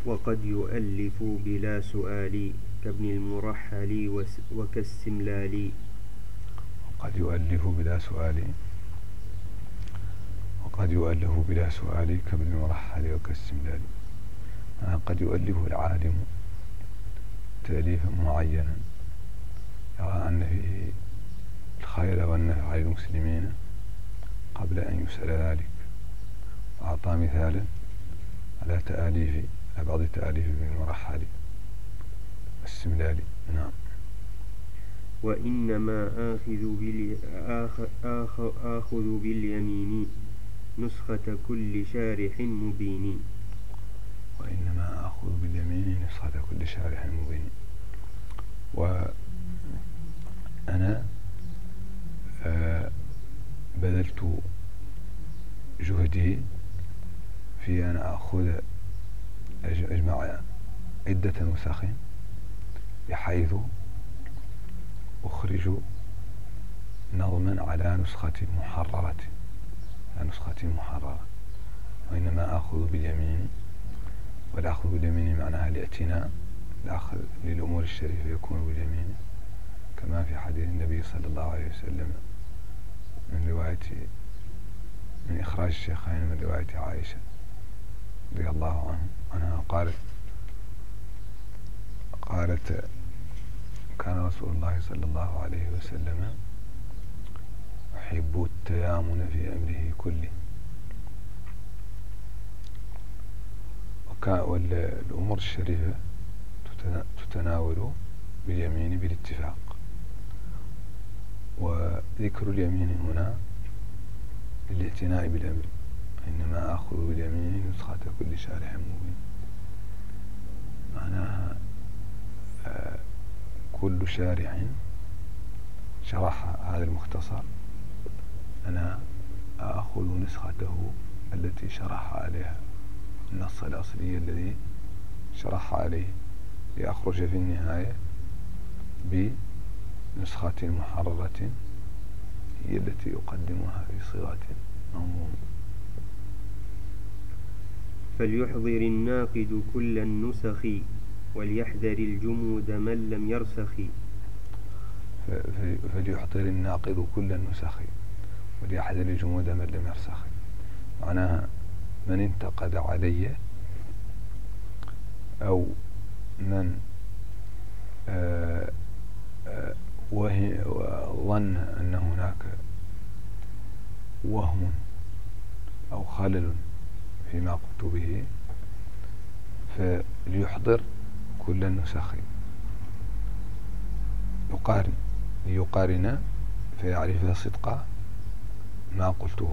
وقد يؤلف بلا سؤال كابن المرحل وكالسملال. وقد يؤلف بلا سؤال، وقد يؤلف بلا سؤال كابن المرحل وكالسملال. قد يؤلف العالم تأليفا معينا يرى أن فيه الخير والنفع للمسلمين قبل أن يسأل ذلك، وأعطى مثالا على بعض تأليف ابن المرحل والسملالي. نعم. وإنما آخذ باليمين نسخة كل شارح مبين. وإنما آخذ باليمين نسخة كل شارح مبين. وأنا بذلت جهدي في أن أجمع عدة نسخ بحيث أخرج نظما على نسخة محررة، وإنما آخذ باليمين، والأخذ باليمين معناها الاعتناء، الأخذ للأمور الشريفة يكون باليمين، كما في حديث النبي صلى الله عليه وسلم من إخراج الشيخين من رواية عائشة رضي الله عنها قالت كان رسول الله صلى الله عليه وسلم يحب التيامن في أمره كله. والأمور الشريفة تتناول باليمين بالاتفاق. وذكر اليمين هنا للاعتناء بالأمر، إنما آخذ باليمين نسخة كل شارح مبين، معناها كل شارح شرح هذا المختصر أنا أخذ نسخته التي شرح عليها النص الأصلي الذي شرح عليه، لأخرج في النهاية بنسخة محررة هي التي يقدمها في صيغة منظومة. فليحضر الناقد كل النسخ وليحذر الجمود من لم يرسخ. فليحضر الناقد كل النسخ وليحذر الجمود من لم يرسخ، معناها من انتقد علي أو من وظن أن هناك وهم أو خلل فيما قمت به فليحضر كل النسخ، ليقارن فيعرف صدق ما قلته،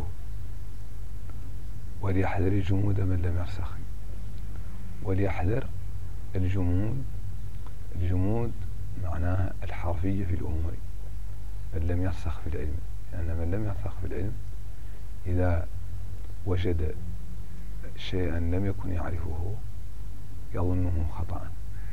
وليحذر الجمود من لم يرسخ. وليحذر الجمود معناها الحرفية في الأمور، من لم يرسخ في العلم، لأن من لم يرسخ في العلم إذا وجد شيئا لم يكن يعرفه يظنه خطأ،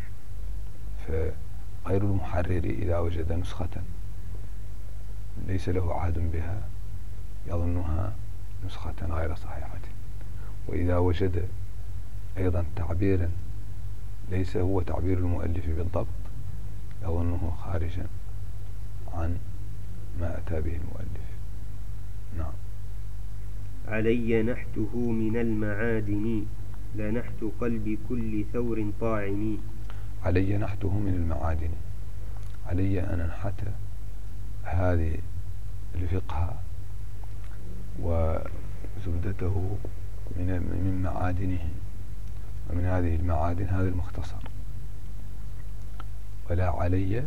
فغير المحرر إذا وجد نسخة ليس له عهد بها يظنها نسخة غير صحيحة، وإذا وجد أيضا تعبيرا ليس هو تعبير المؤلف بالضبط يظنه خارجا عن ما أتى به المؤلف. نعم. علي نحته من المعادن لا نحت قلب كل ثور طاعن. علي نحته من المعادن، علي أن أنحت هذه الفقه وزبدته من معادنه، ومن هذه المعادن هذا المختصر. ولا علي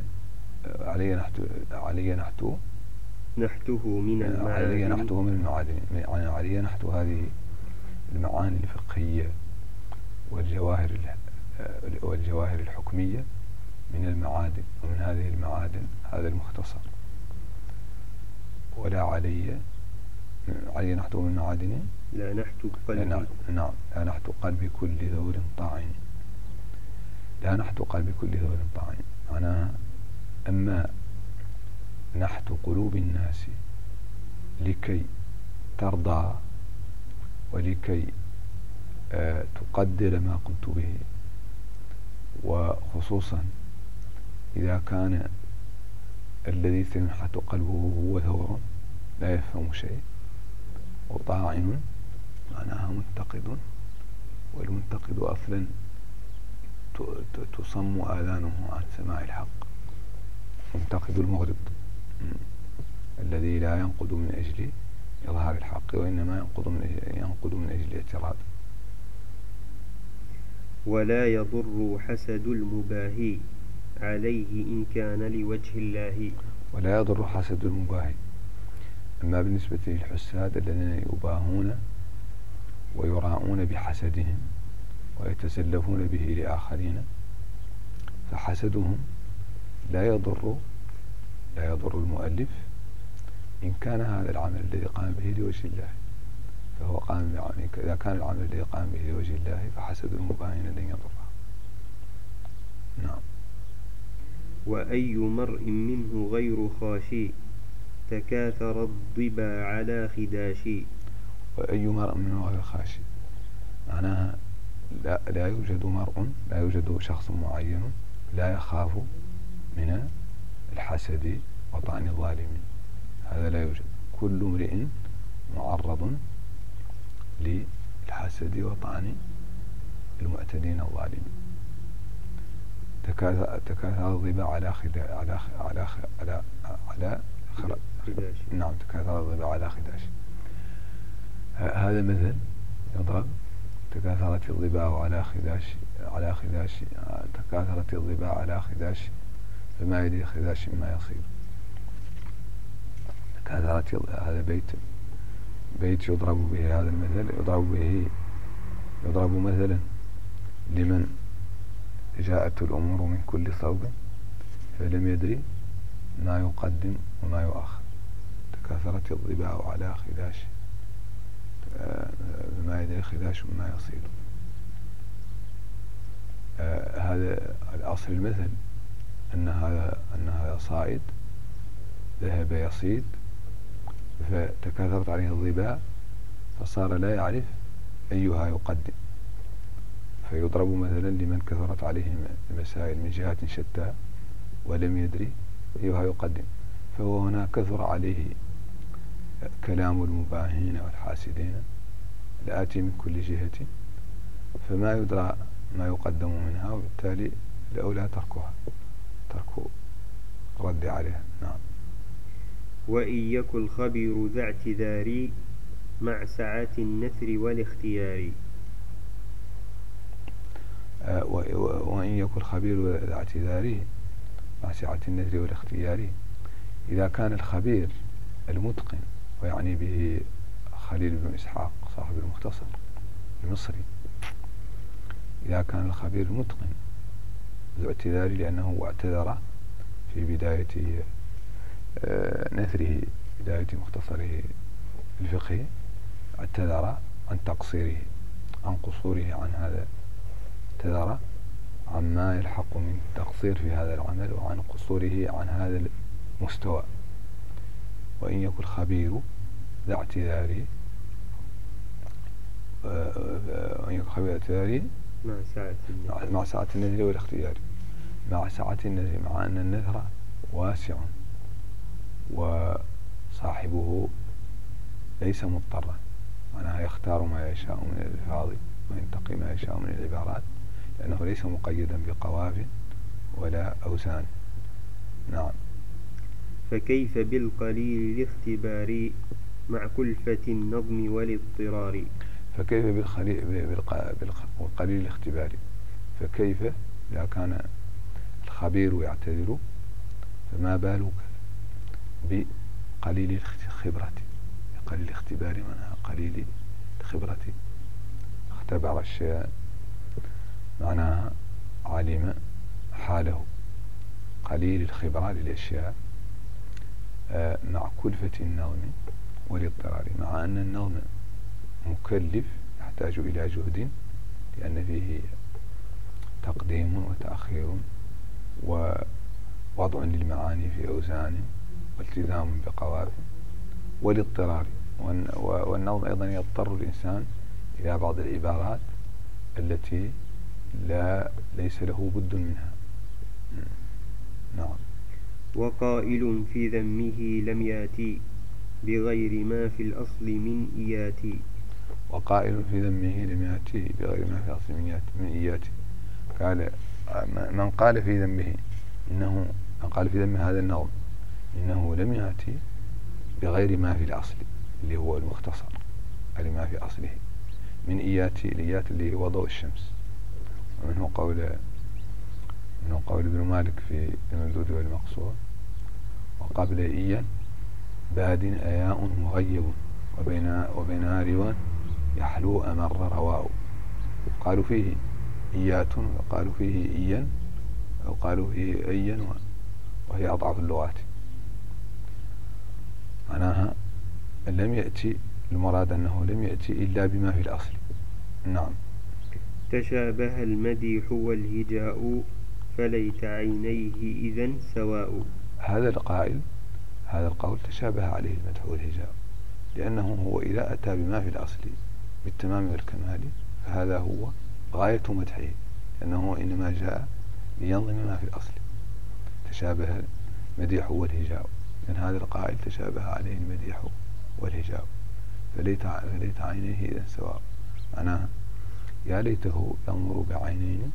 نحته من المعادن، علي نحته من المعادن، يعني علي نحت هذه المعاني الفقهية والجواهر الحكمية من المعادن، ومن هذه المعادن هذا المختصر. ولا علي نحته من المعادن لا نحت قلبي. نعم. لا نحت قلب كل ثور طاعن، لا نحت قلب كل ثور طاعن، معناها أما نحت قلوب الناس لكي ترضى ولكي تقدر ما قمت به وخصوصا إذا كان الذي سينحت قلبه هو ثور لا يفهم شيء، وطاعن معناها منتقد، والمنتقد أصلا تصم آذانه عن سماع الحق. منتقد المغرض الذي لا ينقد من أجل إظهار الحق، وإنما ينقد من أجل الاعتراض. ولا يضر حسد المباهي عليه إن كان لوجه الله. ولا يضر حسد المباهي. أما بالنسبة للحساد الذين يباهون ويراءون بحسدهم ويتسلفون به لآخرين، فحسدهم لا يضر المؤلف إن كان هذا العمل الذي قام به لوجه الله، فهو قام بعمل. إذا كان العمل الذي قام به لوجه الله فحسد المباهين لن يضره. نعم. وأي مرء منه غير خاشي تكاثر الضبا على خداشي. وأي مرء منه غير خاشي معناها لا يوجد شخص معين لا يخاف من الحسد وطعن الظالمين، هذا لا يوجد. كل امرئ معرض للحسد وطعن المعتدين الظالمين. تكاثر الضبا على خداش. نعم، تكاثر الضبا على خداش. هذا مثل يضرب: تكاثرت الضباء على خداش تكاثرت الضباء على خداش فما يدري خداش ما يصير. تكاثرت. هذا بيت يضرب به هذا المثل، يضرب مثلا لمن جاءت الأمور من كل صوب فلم يدري ما يقدم وما يؤخر. تكاثرت الضباء على خداش ما يدري خداش ما يصير. هذا الأصل المثل أن هذا صائد ذهب يصيد فتكاثرت عليه الضباء فصار لا يعرف أيها يقدم، فيضرب مثلا لمن كثرت عليه المسائل من جهات شتى ولم يدري أيها يقدم، فهو هنا كثر عليه كلام المباهين والحاسدين الآتي من كل جهة، فما يدرى ما يقدم منها، وبالتالي الأولى ترك الرد عليها. نعم. وإن يكن الخبير ذا اعتذار مع سعة النثر والاختيار. وإن يكن الخبير ذا اعتذار مع سعة النثر والاختيار. إذا كان الخبير المتقن، ويعني به خليل بن إسحاق صاحب المختصر المصري، إذا كان الخبير المتقن ذو اعتذار لأنه اعتذر في بداية نثره، بداية مختصره الفقهي، اعتذر عن تقصيره، عن قصوره عن هذا، اعتذر عما يلحق من تقصير في هذا العمل وعن قصوره عن هذا المستوى. وإن يكن الخبير ذا اعتذار مع سعة النذر والاختيار. مع سعة النذر، مع أن النذر واسع وصاحبه ليس مضطرا، معناها يختار ما يشاء من الألفاظ وينتقي ما يشاء من العبارات، لأنه ليس مقيدا بقواف ولا أوزان. نعم. فكيف بالقليل الاختبار مع كلفة النظم والاضطرار. فكيف بالقليل الاختبار، فكيف إذا كان الخبير يعتذر، فما بالك بقليل الخبرة. قليل الاختبار معناها قليل الخبرة، اختبر الشيء معناها علم حاله. قليل الخبرة للأشياء مع كلفة النظم والاضطرار، مع أن النظم مكلف يحتاج إلى جهد، لأن فيه تقديم وتأخير ووضع للمعاني في أوزان والتزام بقوافي، والاضطرار. والنظم أيضا يضطر الإنسان إلى بعض العبارات التي ليس له بد منها. نعم. وقائل في ذمه لم يأتي بغير ما في الأصل من إياتي. وقائل في ذمه لم يأتي بغير ما في الأصل من إياتي. قال من قال في ذمه هذا النظم إنه لم يأتي بغير ما في الأصل اللي هو المختصر على ما في أصله من إياتي. الإيات اللي هو ضوء الشمس. ومنه قول ابن مالك في الممدود والمقصور: وقبل إيا باد أياء مغيب وبينها روان يحلو أمر رواء. قالوا فيه إيات وقالوا فيه إيا وقالوا فيه أيا، وهي أضعف اللغات. معناها لم يأتي، المراد أنه لم يأتي إلا بما في الأصل. نعم. تشابه المديح والهجاء فليت عينيه إذن سواء. هذا القول تشابه عليه المدح والهجاء، لأنه هو إذا أتى بما في الأصل بالتمام والكمال فهذا هو غاية مدحه، لأنه إنما جاء لينظم ما في الأصل. تشابه المديح والهجاء، لأن هذا القائل تشابه عليه المديح والهجاء فليت عينيه إذا سواء. معناها يا ليته ينظر بعينين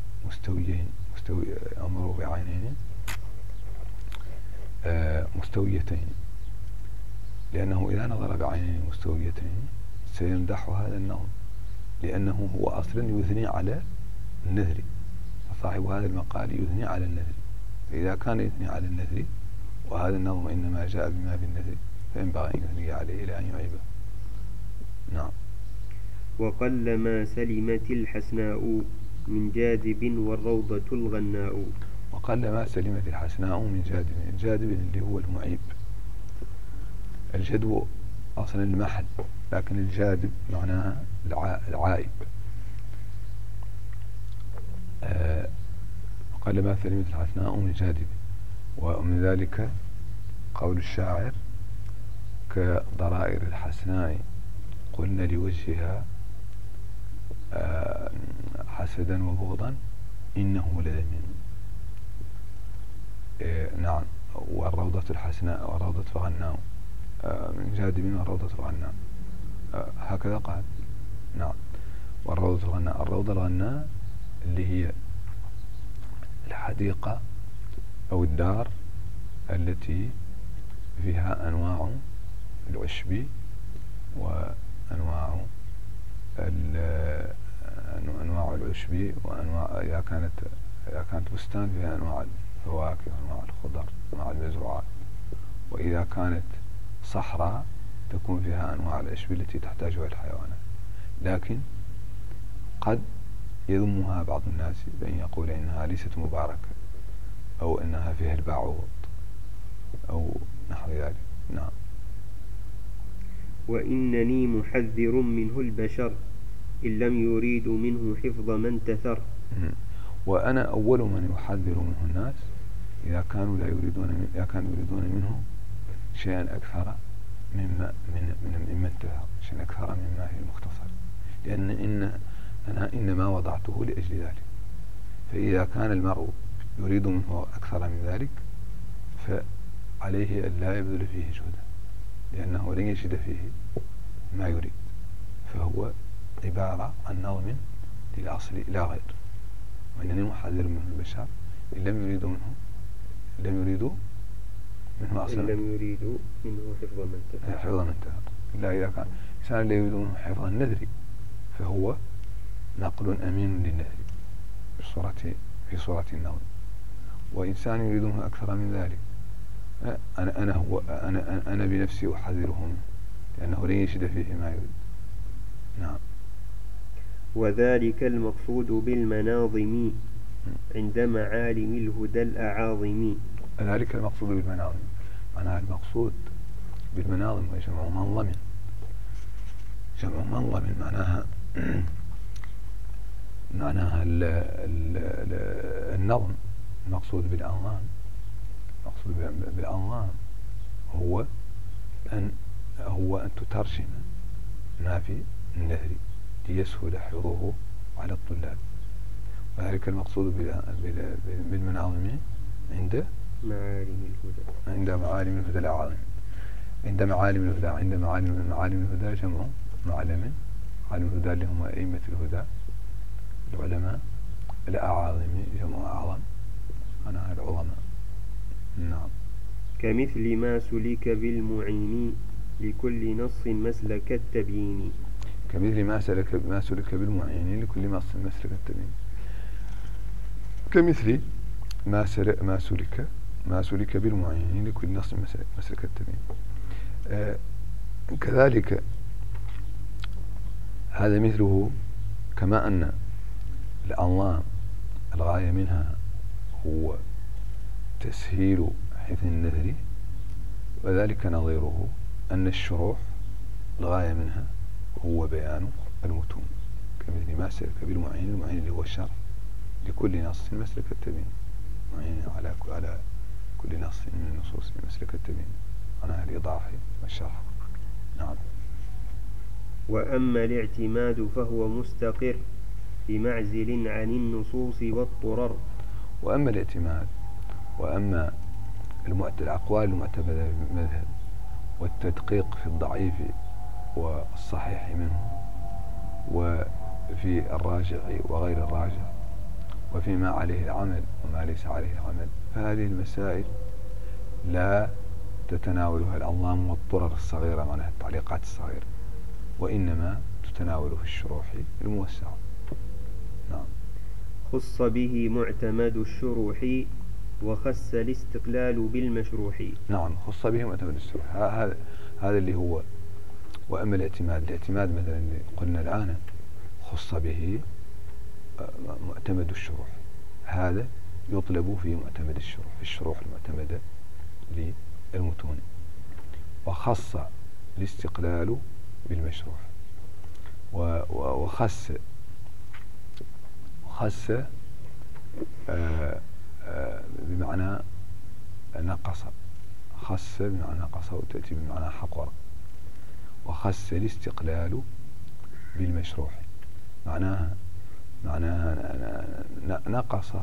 مستويتين، لأنه إذا نظر بعينين مستويتين سيمدح هذا النظم، لأنه هو أصلا يثني على النثر، فصاحب هذا المقال يثني على النثر. فإذا كان يثني على النثر وهذا النظم إنما جاء بما في النثر فينبغي أن يثني عليه إلى أن يعيبه. نعم. وقل ما سلمت الحسناء من جاذب والروضة الغناء. وقل ما سلمت الحسناء من جاذب. الجاذب اللي هو المعيب. الجدو أصلا المحل، لكن الجاذب معناها العائب. وقل ما سلمت الحسناء من جاذب. ومن ذلك قول الشاعر: كضرائر الحسناء قلنا لوجهها حسدا وبغضا إنه لذميم. نعم. والروضة الحسناء والروضة الغناء من جاذب والروضة الغناء، هكذا قال. نعم. والروضة الغناء، الروضة الغناء اللي هي الحديقة أو الدار التي فيها أنواع العشب وأنواع العشب وأنواع إذا كانت بستان فيها أنواع الفواكه وأنواع الخضر وأنواع المزروعات، وإذا كانت صحراء تكون فيها أنواع العشب التي تحتاجها الحيوانات. لكن قد يذمها بعض الناس بأن يقول إنها ليست مباركة أو إنها فيها البعوض أو نحو ذلك. نعم. وإنني محذر منه البشر إن لم يريد منه حفظ من تثر. وأنا أول من يحذر منه الناس إذا كانوا يريدون منه شيئا أكثر مما انتهى، شيئا أكثر مما هي المختصر، لأن أنا إنما وضعته لأجل ذلك. فإذا كان المرء يريد منه أكثر من ذلك فعليه أن لا يبذل فيه جهدا، لأنه لن يجد فيه ما يريد، فهو عبارة عن نظم للأصل لا غير. وإنني محذر منه البشر إن لم يريدوا منه أصلا، إن لم يريدوا منه حفظ من تثر. إلا إذا كان إنسان لا يريد منه حفظ النذر فهو نقل أمين للنذر في صورة النظم. وإنسان يريد منه أكثر من ذلك أنا بنفسي أحذره منه، لأنه لن يجد فيه ما يريد. نعم. وذلك المقصود بالمناظم عند معالم الهدى الأعاظم. ذلك المقصود بالمناظم، معناها المقصود بالمناظم هو جمع منظم. جمع منظم معناها النظم. المقصود بالأنظام هو أن تترجم ما في النثر ليسهل حفظه على الطلاب. ذلك المقصود بالمناظم عند معالم الهدى الأعظم. عند معالم الهدى جمع معلم. معالم الهدى اللي هم أئمة الهدى العلماء. الأعاظم جمع أعظم، أنا العظماء. نعم. كمثل ما سلك بالمعين لكل نص مسلك التبيين. كمثل ما سلك بالمعين لكل نص مسلك التبيين. كمثل ما سلك بالمعين لكل نص مسلك التبيين. كذلك هذا مثله، كما أن الأنظام الغاية منها هو تسهيل حفظ النثر، وذلك نظيره أن الشروح الغاية منها هو بيان المتون. كمثل ما سلك بالمعين، المعين اللي هو الشرح لكل نص مسلك التبيين، معين على كل نص من النصوص مسلك التبيين، أنا الإيضاح والشرح. نعم. وأما الاعتماد فهو مستقر بمعزل عن النصوص والطرر. وأما الاعتماد، وأما الأقوال المعتمدة بالمذهب والتدقيق في الضعيف والصحيح منه، وفي الراجع وغير الراجع، وفيما عليه العمل وما ليس عليه العمل، فهذه المسائل لا تتناولها الأنظام والطرر الصغيرة، معناها التعليقات الصغيرة، وإنما تتناول في الشروح الموسعة. نعم. خص به معتمد الشروح وخص الاستقلال بالمشروح. نعم، خص به معتمد الشروح، هذا اللي هو. وأما الاعتماد مثلا اللي قلنا الآن خص به معتمد الشروح، هذا يطلب في معتمد الشروح، في الشروح المعتمدة للمتون. وخص الاستقلال بالمشروح، وخص بمعنى نقص، خص بمعنى نقص، وتأتي بمعنى حقر. وخص الاستقلال بالمشروح، معناها نقص.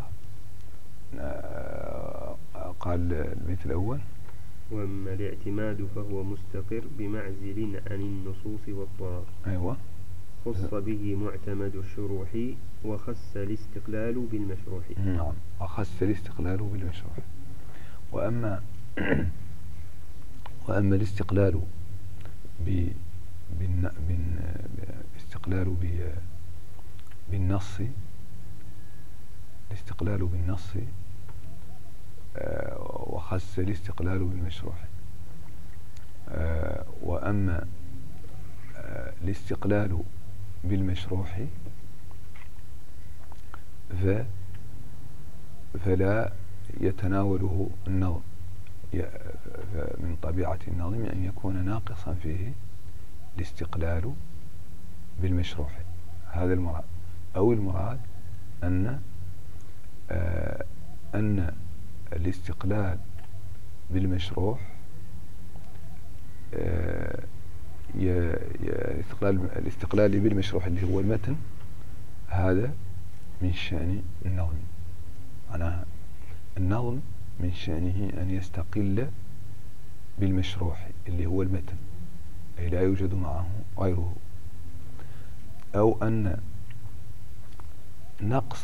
قال البيت الأول: وأما الاعتماد فهو مستقر بمعزل عن النصوص والطرر. أيوة. خص به معتمد الشروح وخص الاستقلال بالمشروح. نعم، وخص الاستقلال بالمشروح. وأما الاستقلال بالنص، وخص الاستقلال بالمشروح. وأما الاستقلال بالمشروح فلا يتناوله النظم، من طبيعة النظم أن يكون ناقصا فيه الاستقلال بالمشروح. هذا المراد، أو المراد أن الاستقلال بالمشروح الاستقلال بالمشروح اللي هو المتن، هذا من شأن النظم. معناها النظم من شأنه أن يستقل بالمشروح اللي هو المتن، أي لا يوجد معه غيره. أو أن نقص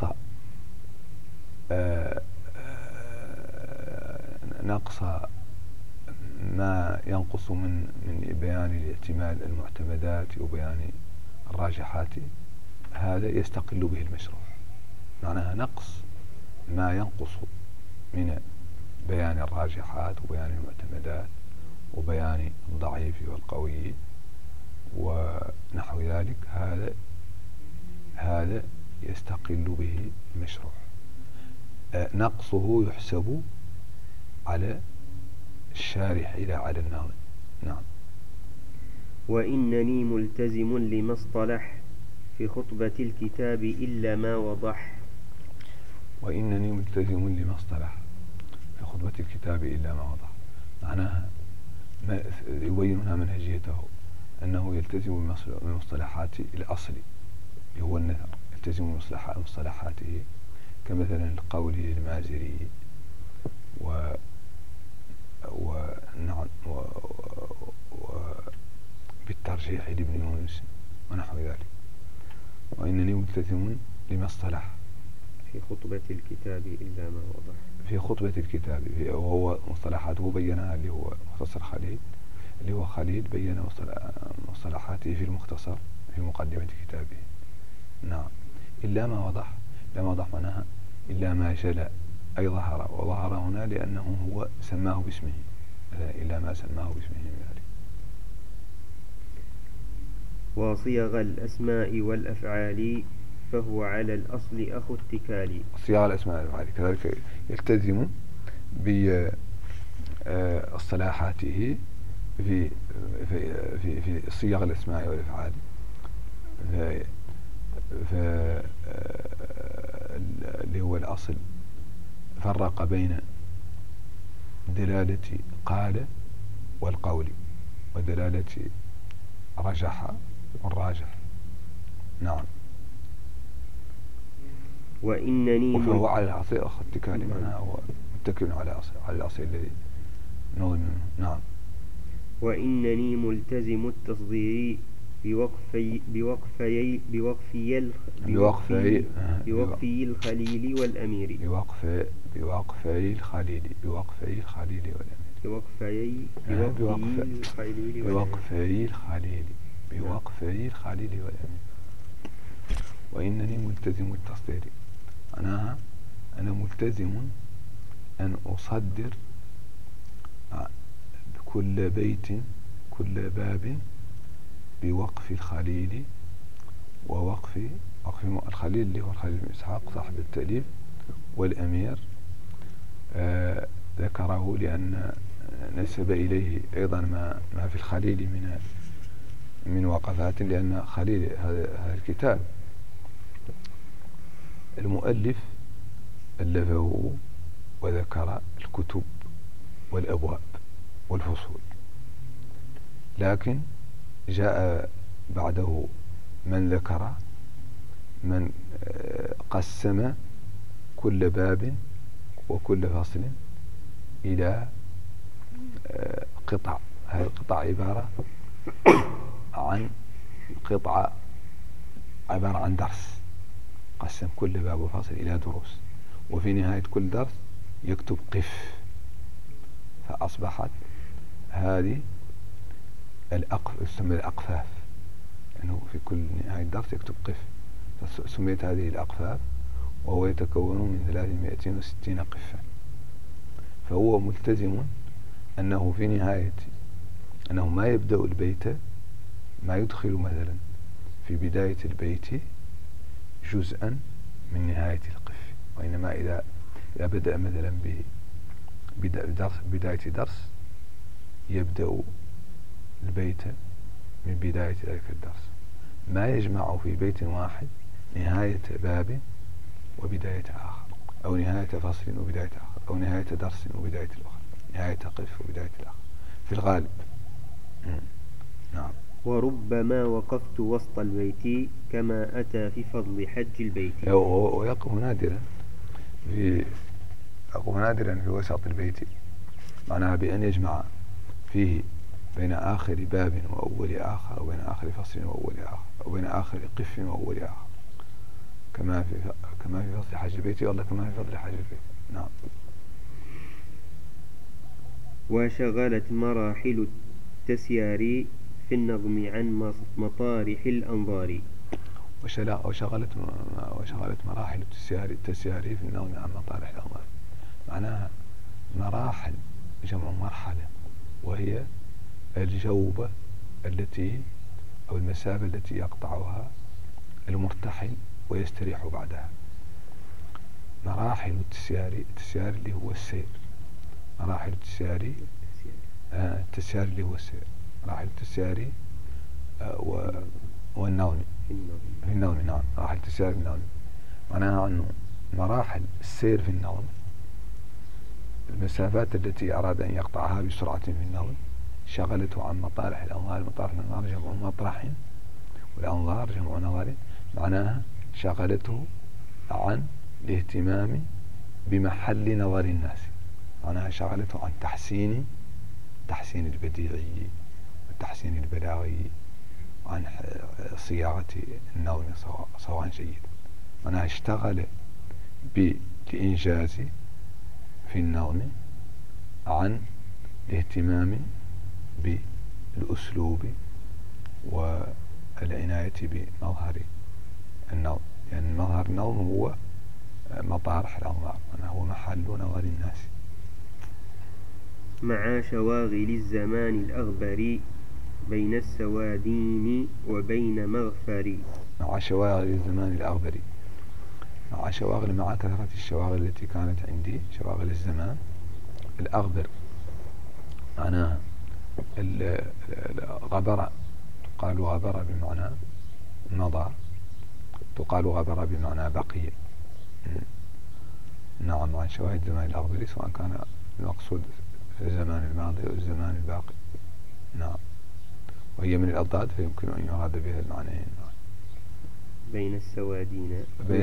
ما ينقص من بيان الاعتماد المعتمدات وبيان الراجحات، هذا يستقل به المشروح. معناها نقص ما ينقص من بيان الراجحات وبيان المعتمدات وبيان الضعيف والقوي ونحو ذلك، هذا يستقل به المشروح. نقصه يحسب على الشارح لا على الناظم. نعم. وإنني ملتزم لما اصطلح في خطبة الكتاب إلا ما وضح. وإنني ملتزم لما اصطلح في خطبة الكتاب إلا ما وضح، معناها يبين هنا منهجيته، أنه يلتزم بالمصطلحات الأصلي اللي هو النثر، يلتزم مصطلحاته، كمثلا القول للمازري ونعم وبالترجيح لابن يونس ونحو ذلك. وإنني ملتزم لما اصطلح في خطبة الكتاب إلا ما وضح. في خطبة الكتاب، وهو مصطلحاته بينها، اللي هو مختصر خليل، اللي هو خليل بين مصطلحاته في المختصر في مقدمة كتابه. نعم. إلا ما وضح، لا ما وضح معناها إلا ما جلى أي ظهر، وظهر هنا لأنه هو سماه باسمه، إلا ما سماه باسمه من ذلك. وصيغ الأسماء والأفعال فهو على الأصل أخو اتكال. صيغ الأسماء والأفعال كذلك يلتزم باصطلاحاته في صيغ الأسماء والأفعال، اللي هو الأصل فرق بين دلالة قال والقول ودلالة رجح والراجح. نعم. وإنني وفهو على الأصل أخ اتكالي، معناه هو متكل على الأصل الذي نظم منه. نعم. وإنني ملتزم التصدير بوقفي الخليل والأمير. بوقفي الخليل والأمير. وإنني ملتزم التصدير، أنا ملتزم أن أصدر كل بيت كل باب بوقف الخليل ووقف الخليل اللي هو الخليل بن إسحاق صاحب التأليف، والأمير ذكره لأن نسب إليه أيضا ما في الخليل من وقفات، لأن خليل هذا الكتاب المؤلف ألفه وذكر الكتب والأبواب والفصول، لكن جاء بعده من قسم كل باب وكل فصل إلى قطع. هذه القطع عبارة عن درس، قسم كل باب وفصل إلى دروس، وفي نهاية كل درس يكتب قف، فأصبحت هذه تسمى الأقفاف، يعني في كل نهاية درس يكتب قف، فسميت هذه الأقفاف، وهو يتكون من 360 قفا. فهو ملتزم أنه في نهاية أنه ما يبدأ البيت، ما يدخل مثلا في بداية البيت جزءا من نهاية القف، وإنما إذا بدأ مثلا بداية درس يبدأ البيت من بداية ذلك الدرس، ما يجمع في بيت واحد نهاية باب وبداية آخر، أو نهاية فصل وبداية آخر، أو نهاية درس وبداية الآخر، نهاية قف وبداية الآخر في الغالب. نعم. وربما وقفت وسط البيت كما أتى في فضل حج البيت. ويقف نادرا في وسط البيت، معناها بأن يجمع فيه بين آخر باب وأول آخر، وبين آخر فصل وأول آخر، وبين آخر قف وأول آخر، كما في فضل حج البيت، والله كما في فضل حج البيت. نعم. وشغلت مراحل التسيار في النظم عن مطارح الأنظار. وشغلت مراحل التسيار في النظم عن مطارح الأنظار، معناها مراحل جمع مرحلة، وهي الجوبة التي أو المسافة التي يقطعها المرتحل ويستريح بعدها. مراحل التسيار اللي هو السير، مراحل التسيار اللي هو السير، مراحل التسيار والنظم في النظم. نعم. مراحل التسيار في النظم معناها أنه مراحل السير في النظم، المسافات التي أراد أن يقطعها بسرعة في النظم شغلته عن مطارح الأنظار. مطارح الأنظار جمع مطرح، والأنظار جمع نظر، معناها شغلته عن الاهتمام بمحل نظر الناس، معناها شغلته عن تحسين البديعي والتحسين البلاغي، وعن صياغة النظم صوغا جيدا. معناها اشتغل بالإنجاز في النظم عن الاهتمام بالأسلوب والعناية بمظهر النظم، لأن يعني مظهر النظم هو مطارح الأنظار، هو محل نظر الناس. مع شواغل الزمان الأغبر بين السوادين وبين مغفر. مع شواغل الزمان الأغبر، مع كثرة الشواغل التي كانت عندي، شواغل الزمان الأغبر معناها غبر، تقال غبر بمعنى مضى، تقال غبر بمعنى بقي. نعم، عن شواهد الزمان الأغبر سواء كان المقصود الزمان الماضي أو الزمان الباقي. نعم، وهي من الأضداد فيمكن أن يراد بها المعنيين. بين السوادين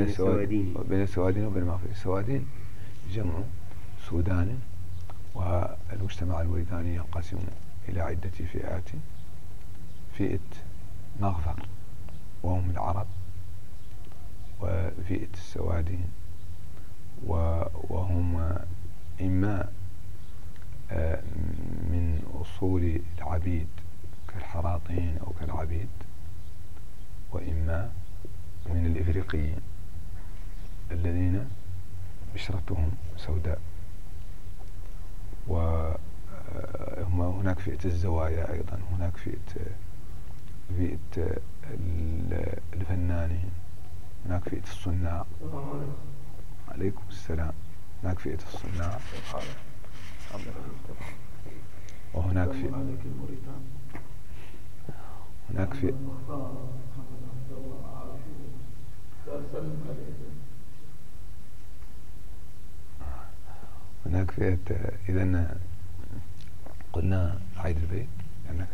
وبين المغفر. السوادين جمع سودان، والمجتمع الموريتاني ينقسم إلى عدة فئات. فئة مغفر وهم العرب، وفئة السوادين وهم إما من أصول العبيد كالحراطين أو كالعبيد، وإما من الإفريقيين الذين بشرتهم سوداء. وهناك فئة الزوايا أيضا، هناك فئة الفنانين، هناك فئة الصناع. عليكم السلام. هناك فئة الصناع، وهناك فئة إذا قلنا عيد البيت، لأنك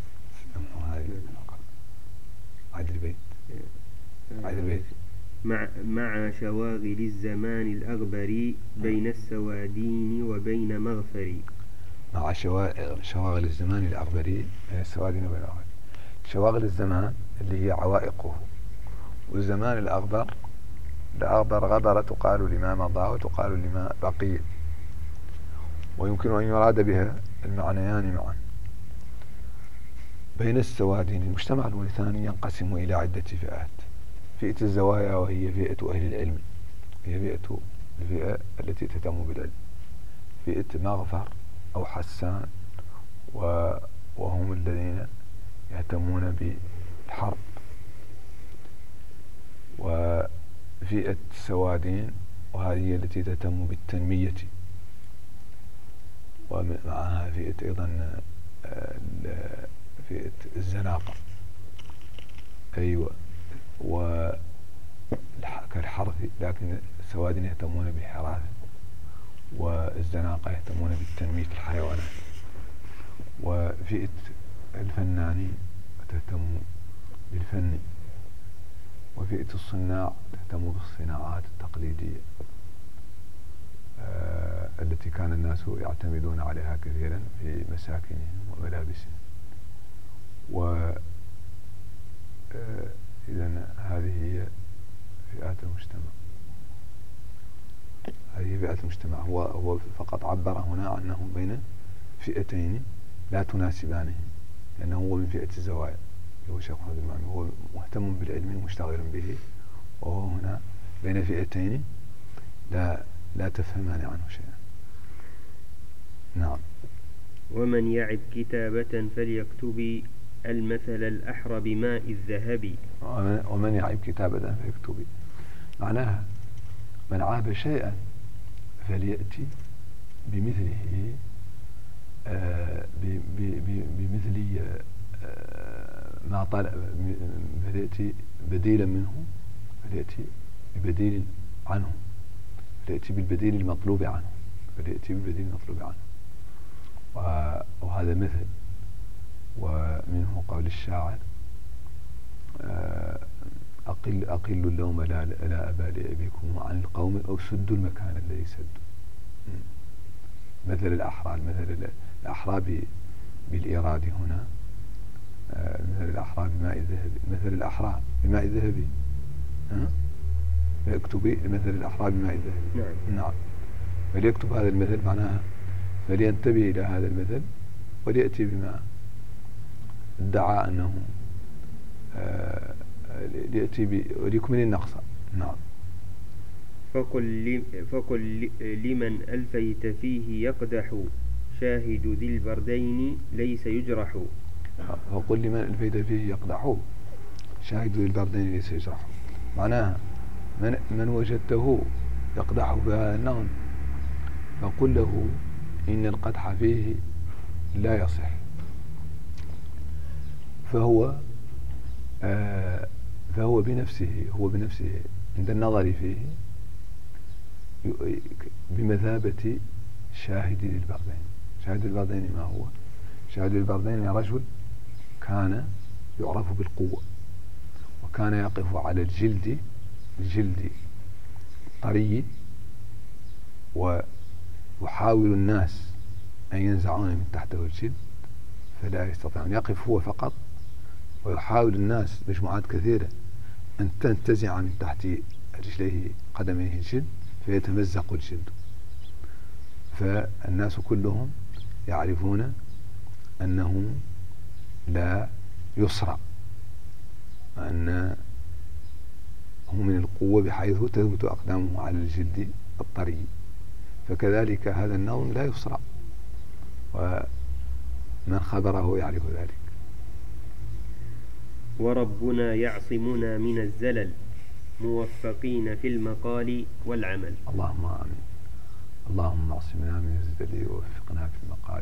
عيد البيت مع شواغل الزمان الأغبر بين السوادين وبين مغفر. مع شواغل الزمان الأغبر بين السوادين وبين مغفر. شواغل الزمان اللي هي عوائقه، والزمان الأغبر غبر تقال لما مضى وتقال لما بقي، ويمكن أن يراد بها المعنيان معا. بين السوادين، المجتمع الموريتاني ينقسم إلى عدة فئات. فئة الزوايا وهي فئة أهل العلم، هي الفئة التي تهتم بالعلم. فئة مغفر أو حسان وهم الذين يهتمون بالحرب. وفئة السوادين وهذه التي تهتم بالتنمية، ومعها فئة أيضا فئة الزناقة. أيوة، كالحرث، لكن السوادين يهتمون بالحراثة، والزناقة يهتمون بالتنمية الحيوانات. وفئة الفنانين تهتم بالفن، وفئة الصناع تهتم بالصناعات التقليدية التي كان الناس يعتمدون عليها كثيرا في مساكنهم وملابسهم. إذن هذه هي فئات المجتمع. هذه فئات المجتمع. هو فقط عبر هنا عنهم بين فئتين لا تناسبانه، لأنه هو من فئة الزوايا، هو شيخ محمد المعمي، هو مهتم بالعلم ومشتغل به، وهو هنا بين فئتين لا تفهمان عنه شيئا. نعم. ومن يعب كتابة فليكتب المثل الأحر بماء الذهب. ومن يعب كتابة فليكتب، معناها من عاب شيئا فليأتي بمثله، بمثل ما طلب، فليأتي بديلا منه، فليأتي ببديل عنه، فليأتي بالبديل المطلوب عنه، وهذا مثل. ومنه قول الشاعر: أقل اللوم لا أبالي بكم عن القوم أو سدوا المكان الذي سدوا. مثل الأحرى بالإيراد هنا، مثل الأحرى بماء ذهبي، مثل الأحرى بماء ذهبي، فيكتب مثل الأحرى بماء ذهبي. نعم. فليكتب هذا المثل، معناها فلينتبه إلى هذا المثل وليأتي بما ادعى أنه ليأتي وليكمل النقص. نعم. فقل لمن ألفيت فيه يقدح شاهد ذي البردين ليس يجرح. فقل لمن ألفيت فيه يقدح شاهد ذي البردين ليس يجرح، معناها من وجدته يقدح بهذا النغم فقل له إن القدح فيه لا يصح، فهو بنفسه عند النظر فيه بمثابة شاهد البردين. شاهد البردين ما هو؟ شاهد البردين رجل كان يعرف بالقوة، وكان يقف على الجلد طري، ويحاول الناس أن ينزعون من تحته الجلد فلا يستطيعون، يقف هو فقط ويحاول الناس مجموعات كثيرة أن تنتزع من تحت رجليه قدميه الجلد فيتمزق الجلد. فالناس كلهم يعرفون أنه لا يسرع، وأنه من القوة بحيث تثبت أقدامه على الجلد الطري، فكذلك هذا النظم لا يسرع، ومن خبره يعرف ذلك. وربنا يعصمنا من الزلل موفقين في المقال والعمل. اللهم آمين. اللهم اعصمنا من الزلل ووفقنا في المقال